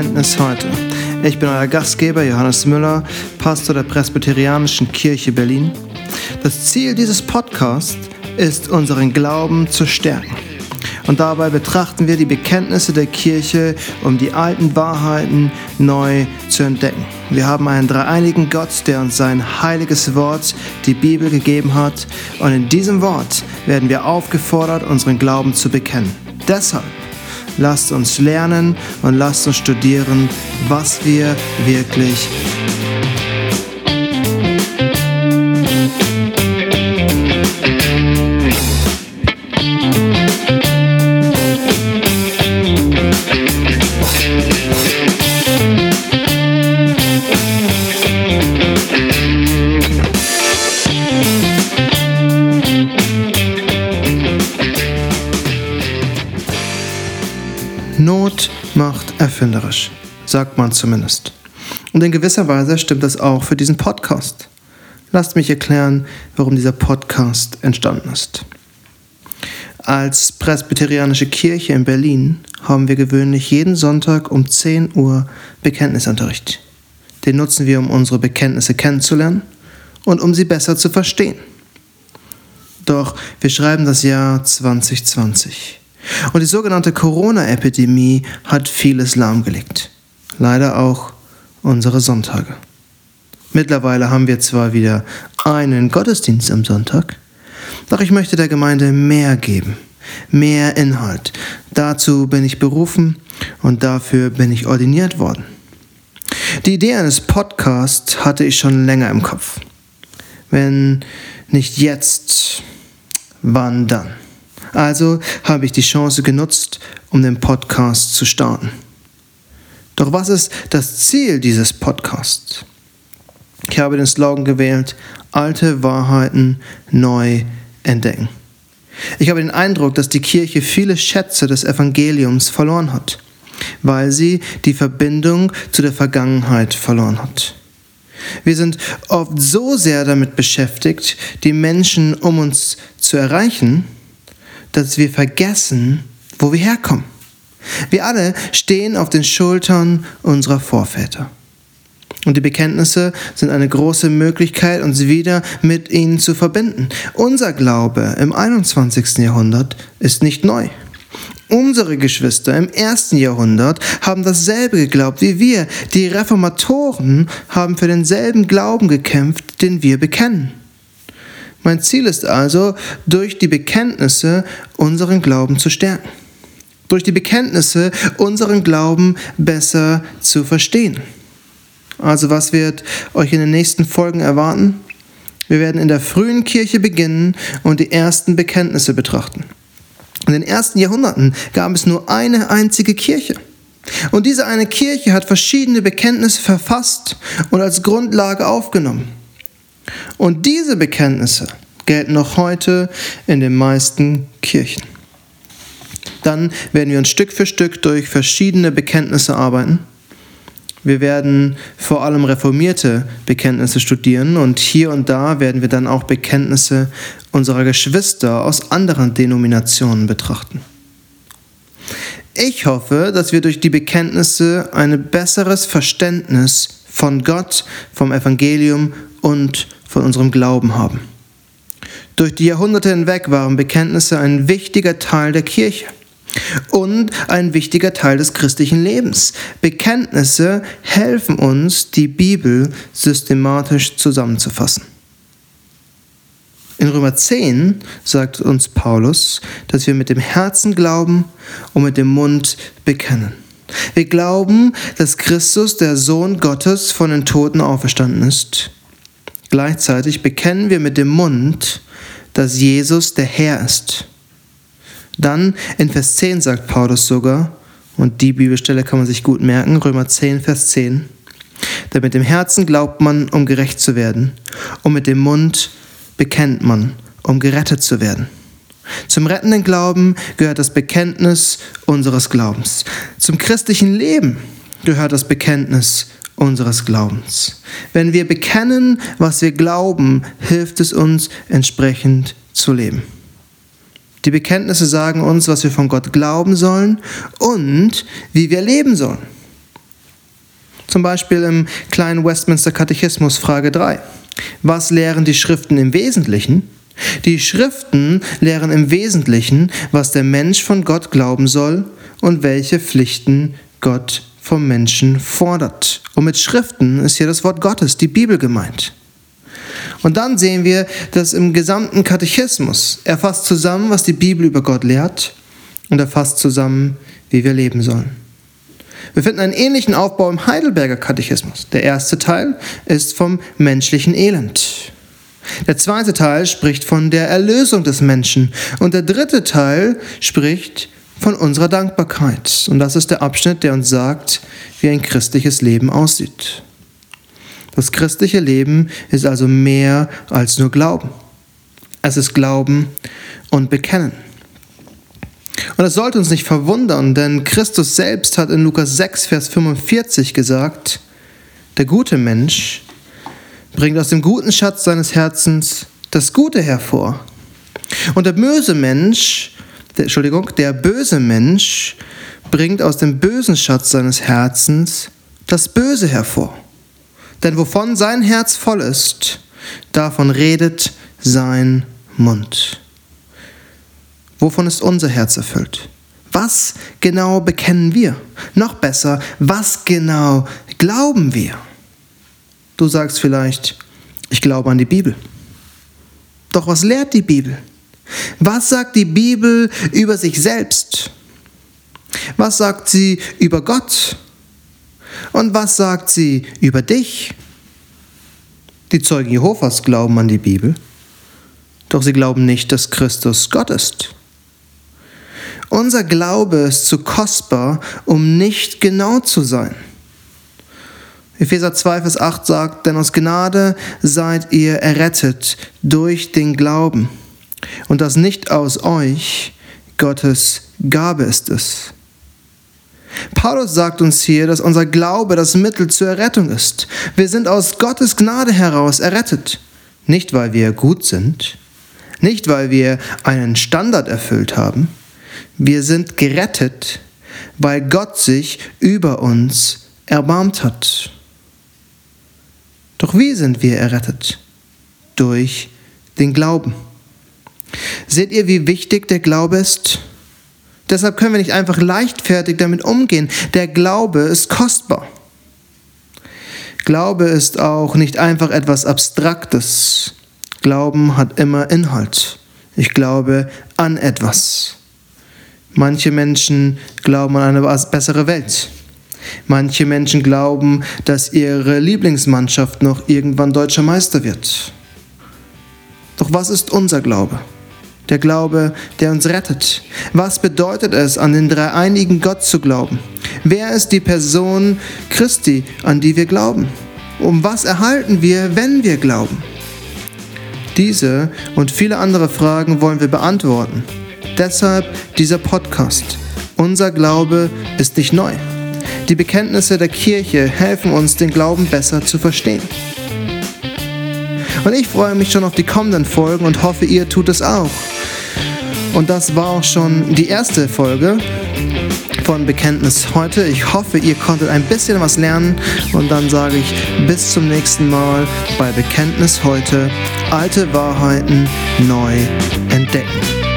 Bekenntnis heute. Ich bin euer Gastgeber Johannes Müller, Pastor der Presbyterianischen Kirche Berlin. Das Ziel dieses Podcasts ist, unseren Glauben zu stärken. Und dabei betrachten wir die Bekenntnisse der Kirche, um die alten Wahrheiten neu zu entdecken. Wir haben einen dreieinigen Gott, der uns sein heiliges Wort, die Bibel, gegeben hat. Und in diesem Wort werden wir aufgefordert, unseren Glauben zu bekennen. Deshalb lasst uns lernen und lasst uns studieren, was wir wirklich Not macht erfinderisch, sagt man zumindest. Und in gewisser Weise stimmt das auch für diesen Podcast. Lasst mich erklären, warum dieser Podcast entstanden ist. Als Presbyterianische Kirche in Berlin haben wir gewöhnlich jeden Sonntag um 10 Uhr Bekenntnisunterricht. Den nutzen wir, um unsere Bekenntnisse kennenzulernen und um sie besser zu verstehen. Doch wir schreiben das Jahr 2020. Und die sogenannte Corona-Epidemie hat vieles lahmgelegt. Leider auch unsere Sonntage. Mittlerweile haben wir zwar wieder einen Gottesdienst am Sonntag, doch ich möchte der Gemeinde mehr geben, mehr Inhalt. Dazu bin ich berufen und dafür bin ich ordiniert worden. Die Idee eines Podcasts hatte ich schon länger im Kopf. Wenn nicht jetzt, wann dann? Also habe ich die Chance genutzt, um den Podcast zu starten. Doch was ist das Ziel dieses Podcasts? Ich habe den Slogan gewählt: alte Wahrheiten neu entdecken. Ich habe den Eindruck, dass die Kirche viele Schätze des Evangeliums verloren hat, weil sie die Verbindung zu der Vergangenheit verloren hat. Wir sind oft so sehr damit beschäftigt, die Menschen um uns zu erreichen, dass wir vergessen, wo wir herkommen. Wir alle stehen auf den Schultern unserer Vorväter. Und die Bekenntnisse sind eine große Möglichkeit, uns wieder mit ihnen zu verbinden. Unser Glaube im 21. Jahrhundert ist nicht neu. Unsere Geschwister im 1. Jahrhundert haben dasselbe geglaubt wie wir. Die Reformatoren haben für denselben Glauben gekämpft, den wir bekennen. Mein Ziel ist also, durch die Bekenntnisse unseren Glauben zu stärken. Durch die Bekenntnisse unseren Glauben besser zu verstehen. Also was wird euch in den nächsten Folgen erwarten? Wir werden in der frühen Kirche beginnen und die ersten Bekenntnisse betrachten. In den ersten Jahrhunderten gab es nur eine einzige Kirche. Und diese eine Kirche hat verschiedene Bekenntnisse verfasst und als Grundlage aufgenommen. Und diese Bekenntnisse gelten noch heute in den meisten Kirchen. Dann werden wir uns Stück für Stück durch verschiedene Bekenntnisse arbeiten. Wir werden vor allem reformierte Bekenntnisse studieren und hier und da werden wir dann auch Bekenntnisse unserer Geschwister aus anderen Denominationen betrachten. Ich hoffe, dass wir durch die Bekenntnisse ein besseres Verständnis von Gott, vom Evangelium und von unserem Glauben haben. Durch die Jahrhunderte hinweg waren Bekenntnisse ein wichtiger Teil der Kirche und ein wichtiger Teil des christlichen Lebens. Bekenntnisse helfen uns, die Bibel systematisch zusammenzufassen. In Römer 10 sagt uns Paulus, dass wir mit dem Herzen glauben und mit dem Mund bekennen. Wir glauben, dass Christus, der Sohn Gottes, von den Toten auferstanden ist. Gleichzeitig bekennen wir mit dem Mund, dass Jesus der Herr ist. Dann in Vers 10 sagt Paulus sogar, und die Bibelstelle kann man sich gut merken, Römer 10, Vers 10, denn mit dem Herzen glaubt man, um gerecht zu werden, und mit dem Mund bekennt man, um gerettet zu werden. Zum rettenden Glauben gehört das Bekenntnis unseres Glaubens. Zum christlichen Leben gehört das Bekenntnis unseres Glaubens. Wenn wir bekennen, was wir glauben, hilft es uns, entsprechend zu leben. Die Bekenntnisse sagen uns, was wir von Gott glauben sollen und wie wir leben sollen. Zum Beispiel im kleinen Westminster Katechismus Frage 3. Was lehren die Schriften im Wesentlichen? Die Schriften lehren im Wesentlichen, was der Mensch von Gott glauben soll und welche Pflichten Gott vom Menschen fordert. Und mit Schriften ist hier das Wort Gottes, die Bibel gemeint. Und dann sehen wir, dass im gesamten Katechismus er fasst zusammen, was die Bibel über Gott lehrt, und er fasst zusammen, wie wir leben sollen. Wir finden einen ähnlichen Aufbau im Heidelberger Katechismus. Der erste Teil ist vom menschlichen Elend. Der zweite Teil spricht von der Erlösung des Menschen. Und der dritte Teil spricht von unserer Dankbarkeit. Und das ist der Abschnitt, der uns sagt, wie ein christliches Leben aussieht. Das christliche Leben ist also mehr als nur Glauben. Es ist Glauben und Bekennen. Und das sollte uns nicht verwundern, denn Christus selbst hat in Lukas 6, Vers 45 gesagt, der gute Mensch bringt aus dem guten Schatz seines Herzens das Gute hervor. Und der böse Mensch bringt aus dem bösen Schatz seines Herzens das Böse hervor. Denn wovon sein Herz voll ist, davon redet sein Mund. Wovon ist unser Herz erfüllt? Was genau bekennen wir? Noch besser, was genau glauben wir? Du sagst vielleicht, ich glaube an die Bibel. Doch was lehrt die Bibel? Was sagt die Bibel über sich selbst? Was sagt sie über Gott? Und was sagt sie über dich? Die Zeugen Jehovas glauben an die Bibel, doch sie glauben nicht, dass Christus Gott ist. Unser Glaube ist zu kostbar, um nicht genau zu sein. Epheser 2, Vers 8 sagt, denn aus Gnade seid ihr errettet durch den Glauben. Und das nicht aus euch, Gottes Gabe ist es. Paulus sagt uns hier, dass unser Glaube das Mittel zur Errettung ist. Wir sind aus Gottes Gnade heraus errettet. Nicht, weil wir gut sind, nicht, weil wir einen Standard erfüllt haben. Wir sind gerettet, weil Gott sich über uns erbarmt hat. Doch wie sind wir errettet? Durch den Glauben. Seht ihr, wie wichtig der Glaube ist? Deshalb können wir nicht einfach leichtfertig damit umgehen. Der Glaube ist kostbar. Glaube ist auch nicht einfach etwas Abstraktes. Glauben hat immer Inhalt. Ich glaube an etwas. Manche Menschen glauben an eine bessere Welt. Manche Menschen glauben, dass ihre Lieblingsmannschaft noch irgendwann deutscher Meister wird. Doch was ist unser Glaube? Der Glaube, der uns rettet. Was bedeutet es, an den dreieinigen Gott zu glauben? Wer ist die Person Christi, an die wir glauben? Um was erhalten wir, wenn wir glauben? Diese und viele andere Fragen wollen wir beantworten. Deshalb dieser Podcast. Unser Glaube ist nicht neu. Die Bekenntnisse der Kirche helfen uns, den Glauben besser zu verstehen. Und ich freue mich schon auf die kommenden Folgen und hoffe, ihr tut es auch. Und das war auch schon die erste Folge von Bekenntnis heute. Ich hoffe, ihr konntet ein bisschen was lernen und dann sage ich bis zum nächsten Mal bei Bekenntnis heute. Alte Wahrheiten neu entdecken.